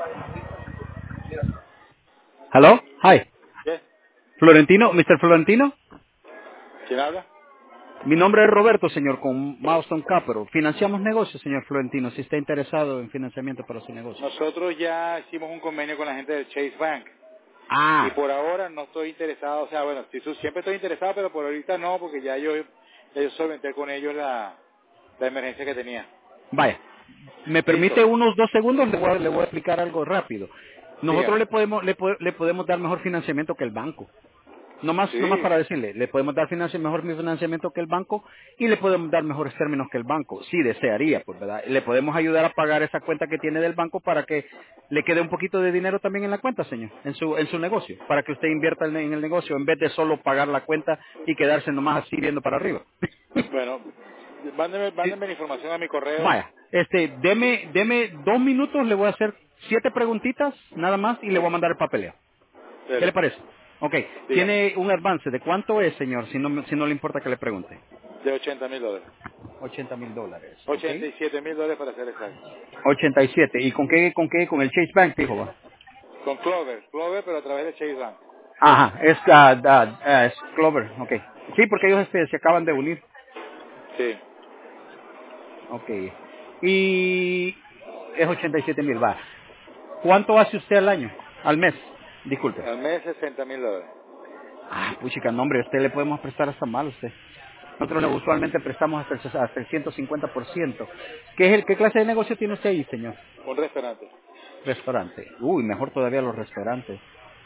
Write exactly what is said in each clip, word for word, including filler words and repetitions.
Hello? Hi. ¿Qué? Florentino, mister Florentino. ¿Quién habla? Mi nombre es Roberto, señor, con Milestone Capital. Financiamos negocios, señor Florentino, si está interesado en financiamiento para su negocio. Nosotros ya hicimos un convenio con la gente del Chase Bank y Ah, por ahora no estoy interesado, o sea, bueno, sí, su- siempre estoy interesado, pero por ahorita no, porque ya yo, ya yo solventé con ellos la, la emergencia que tenía. vaya. ¿Me ¿Listo? permite unos dos segundos? Le voy a, le voy a explicar algo rápido. Nosotros Dígame. le podemos, le, po- le podemos dar mejor financiamiento que el banco. No más, no más Sí, para decirle, le podemos dar financi- mejor financiamiento que el banco y le podemos dar mejores términos que el banco, si desearía, pues, ¿verdad? Le podemos ayudar a pagar esa cuenta que tiene del banco para que le quede un poquito de dinero también en la cuenta, señor, en su, en su negocio, para que usted invierta en, en el negocio en vez de solo pagar la cuenta y quedarse nomás así viendo para arriba. bueno, mándeme, Sí, mándeme la información a mi correo. vaya, este, deme, deme dos minutos, le voy a hacer siete preguntitas, nada más, y le voy a Sí, mandar el papeleo. ¿Qué le dele, parece? Ok, dígame. tiene un avance. ¿De cuánto es, señor? Si no, me- si no le importa que le pregunte. De ochenta mil dólares. ochenta mil dólares, ¿ok? ochenta y siete mil dólares para ser exacto. ochenta y siete. ¿Y con qué, con qué? Con el Chase Bank, dijo, va. Con Clover, Clover, pero a través de Chase Bank. Ajá, es, ah, ah, ah, es Clover, ok. Sí, porque ellos este, se acaban de unir. Sí, Ok. Y es ochenta y siete mil, va. ¿Cuánto hace usted al año? Al mes, disculpe. al mes sesenta mil dólares. Ah, puchica, no, hombre, a usted le podemos prestar hasta mal, usted. Nosotros le usualmente prestamos hasta el, ses- hasta el ciento cincuenta por ciento. ¿Qué, es el, ¿Qué clase de negocio tiene usted ahí, señor? Un restaurante. Restaurante. Uy, mejor todavía los restaurantes.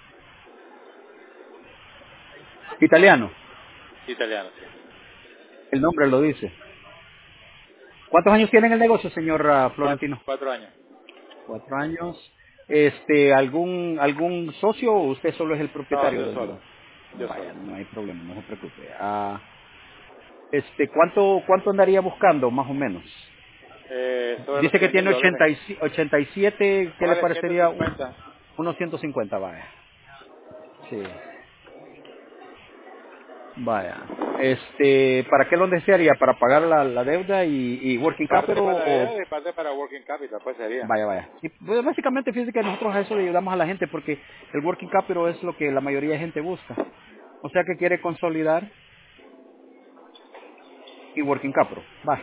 Italiano. Italiano, sí. El nombre lo dice. ¿Cuántos años tiene en el negocio, señor ah, Cuatro, Florentino? cuatro años. Cuatro años. Este, ¿algún algún socio o usted solo es el No, propietario yo del solo. negocio? Yo Vaya, solo. no hay problema, no se preocupe. Ah, este, ¿cuánto cuánto andaría buscando, más o menos? Eh, sobre los Dice que cien mil tiene dólares. ochenta y si- ochenta y siete, ¿qué le Póngale parecería? Un- ciento cincuenta. unos ciento cincuenta, vaya. Sí, vaya. Este, ¿para qué lo desearía? ¿Para pagar la, la deuda y, y working Parte capital para la o...? deuda y parte para working capital, pues sería. Vaya, vaya. Y, pues, básicamente, fíjese que nosotros a eso le ayudamos a la gente porque el working capital es lo que la mayoría de gente busca. O sea que quiere consolidar y working capital. Va.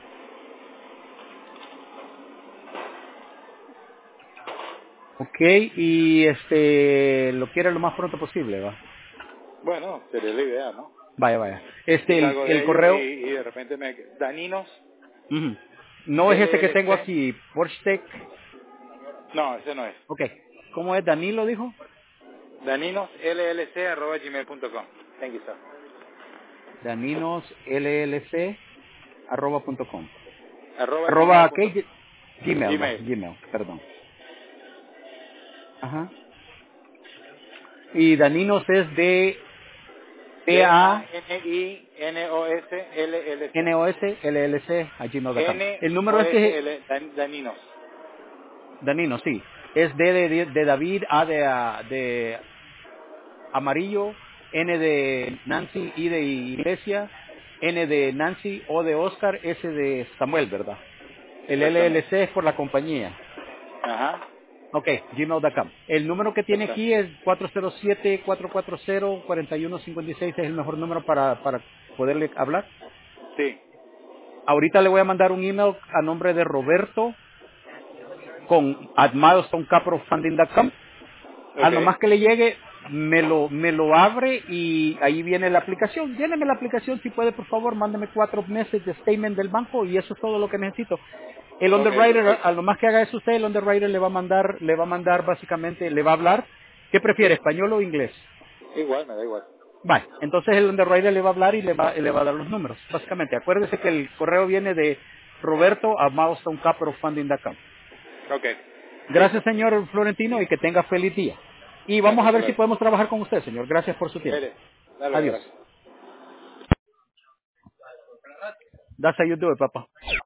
Ok, y este, lo quiere lo más pronto posible, va. Bueno, sería la idea, ¿no? Vaya, vaya. Yo Este, el, salgo el de ellos y, correo, y de repente me... Daninos, ujú. No es ese que tengo L L C. aquí, Porsche. No, ese no es. Ok. ¿Cómo es? Danilo dijo. Daninos, L L C arroba gmail punto com. Thank you, sir. Daninos L L C arroba punto com. Arroba gmail Arroba punto com. qué? Gmail, va. Gmail. Gmail, perdón. Ajá. Y Daninos es de D-A-N-I-N-O-S-L-L-C. P-A-N-O-S L L C a gmail punto com. El número este, N-O-S-L, Dan- Daninos. Danino, sí. Es D de, de, de David, A de, a- de amarillo, N de Nancy, I de Iglesia, N de Nancy, O de Oscar, S de Samuel, ¿verdad? El Exactamente. L L C es por la compañía. Ajá. Ok, gmail punto com. El número que tiene Exacto. aquí es cuatro cero siete, cuatro cuatro cero, cuatro uno cinco seis. Es el mejor número para, para poderle hablar. Sí. Ahorita le voy a mandar un email a nombre de Roberto con at milestone capital funding punto com. A Ok. lo más que le llegue, me lo, me lo abre y ahí viene la aplicación. Lléneme la aplicación si puede, por favor, mándeme cuatro meses de statement del banco y eso es todo lo que necesito. El Ok, underwriter, a perfecto. lo más que haga eso usted, el underwriter le va a mandar, le va a mandar básicamente, le va a hablar. ¿Qué prefiere, español o inglés? Igual, me da igual. Vale, entonces el underwriter le va a hablar y le va, y le va a dar los números, básicamente. Acuérdese que el correo viene de Roberto a milestone capital funding punto com. Ok. Gracias, Listo. señor Florentino, y que tenga feliz día. Y vamos Gracias, a hasta ver si luego. podemos trabajar con usted, señor. Gracias por su tiempo. Dele. Hasta luego, Adiós. gracias. That's how you do it, papá.